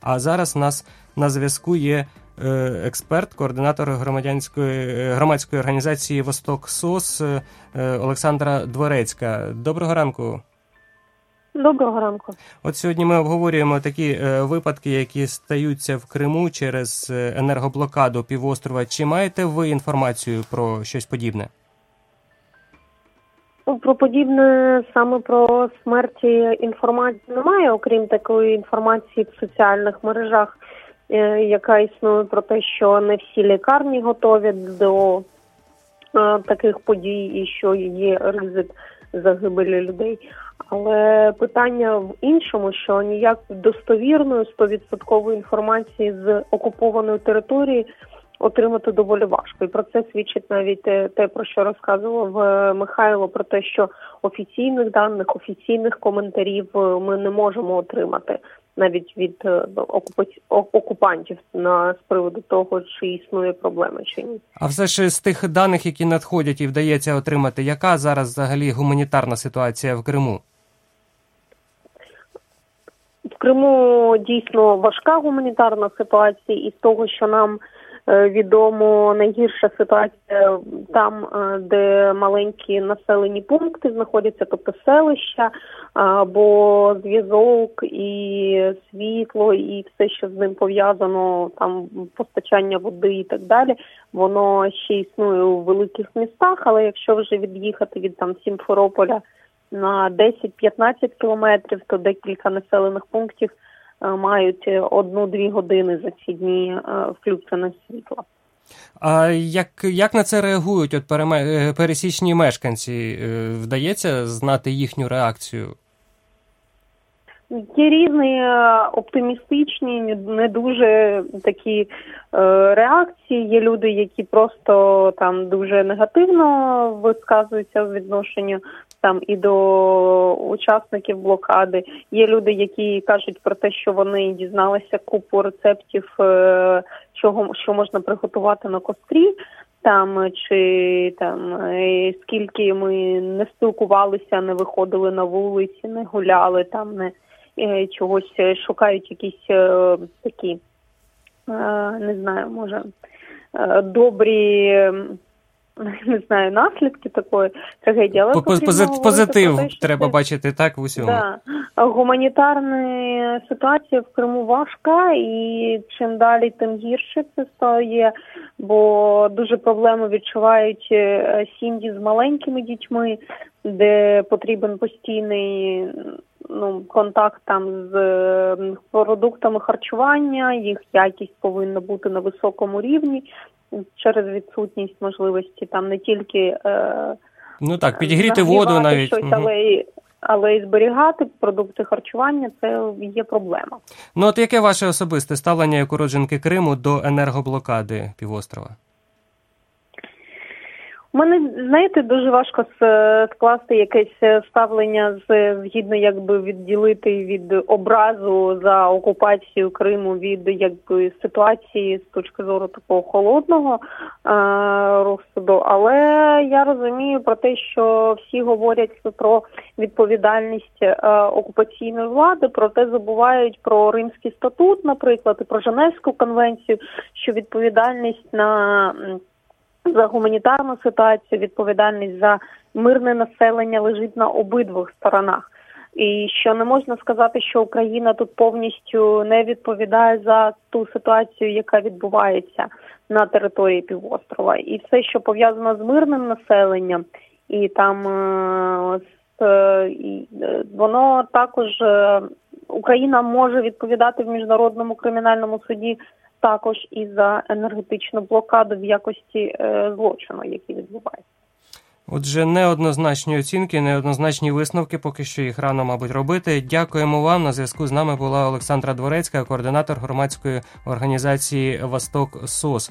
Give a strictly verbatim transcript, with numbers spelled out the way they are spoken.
А зараз у нас на зв'язку є експерт, координатор громадянської громадської організації «Восток СОС» Олександра Дворецька. Доброго ранку. Доброго ранку. От сьогодні ми обговорюємо такі е, випадки, які стаються в Криму через енергоблокаду півострова. Чи маєте ви інформацію про щось подібне? Про подібне, саме про смерті інформації немає, окрім такої інформації в соціальних мережах, е, яка існує про те, що не всі лікарні готові до е, таких подій і що є ризик загибелі людей. Але питання в іншому, що ніяк достовірної, сто відсотків інформації з окупованої території отримати доволі важко. І про це свідчить навіть те, про що розказував Михайло, про те, що офіційних даних, офіційних коментарів ми не можемо отримати навіть від окупантів на з приводу того, чи існує проблема, чи ні. А все ж з тих даних, які надходять і вдається отримати, яка зараз взагалі гуманітарна ситуація в Криму? В Криму дійсно важка гуманітарна ситуація, і з того, що нам відомо, найгірша ситуація там, де маленькі населені пункти знаходяться, тобто селища, бо зв'язок і світло, і все, що з ним пов'язано, там постачання води і так далі, воно ще існує у великих містах, але якщо вже від'їхати від там Сімферополя на десять-п'ятнадцять кілометрів, то декілька населених пунктів мають одну-дві години за ці дні включене світло. А як, як на це реагують от переме... пересічні мешканці? Вдається знати їхню реакцію? Є різні оптимістичні, не дуже такі е, реакції. Є люди, які просто там дуже негативно висказуються в відношенню там і до учасників блокади. Є люди, які кажуть про те, що вони дізналися купу рецептів, е, чого що можна приготувати на кострі. Там чи там скільки ми не спілкувалися, не виходили на вулиці, не гуляли, там не чогось шукають якісь е, такі, е, не знаю, може, е, добрі, не знаю, наслідки такої трагедії. Але Позитив, позитив те, треба це, бачити, так, в усьому. Да. Гуманітарна ситуація в Криму важка, і чим далі, тим гірше це стає, бо дуже проблеми відчувають сім'ї з маленькими дітьми, де потрібен постійний ну, контакт там з продуктами харчування, їх якість повинна бути на високому рівні через відсутність можливості там не тільки е, ну так, підігріти воду навіть, щось, угу. але й але й зберігати продукти харчування – це є проблема. Ну от яке ваше особисте ставлення як уродженки Криму до енергоблокади півострова? У мене, знаєте, дуже важко скласти якесь ставлення, згідно якби відділити від образу за окупацію Криму від якби ситуації з точки зору такого холодного е- розсуду. Але я розумію про те, що всі говорять про відповідальність е- окупаційної влади, проте забувають про Римський статут, наприклад, і про Женевську конвенцію, що відповідальність на за гуманітарну ситуацію, відповідальність за мирне населення лежить на обидвох сторонах. І що не можна сказати, що Україна тут повністю не відповідає за ту ситуацію, яка відбувається на території півострова. І все, що пов'язано з мирним населенням, і там воно також, Україна може відповідати в Міжнародному кримінальному суді також і за енергетичну блокаду в якості е, злочину, який відбувається. Отже, неоднозначні оцінки, неоднозначні висновки, поки що їх рано, мабуть, робити. Дякуємо вам. На зв'язку з нами була Олександра Дворецька, координатор громадської організації «Восток СОС».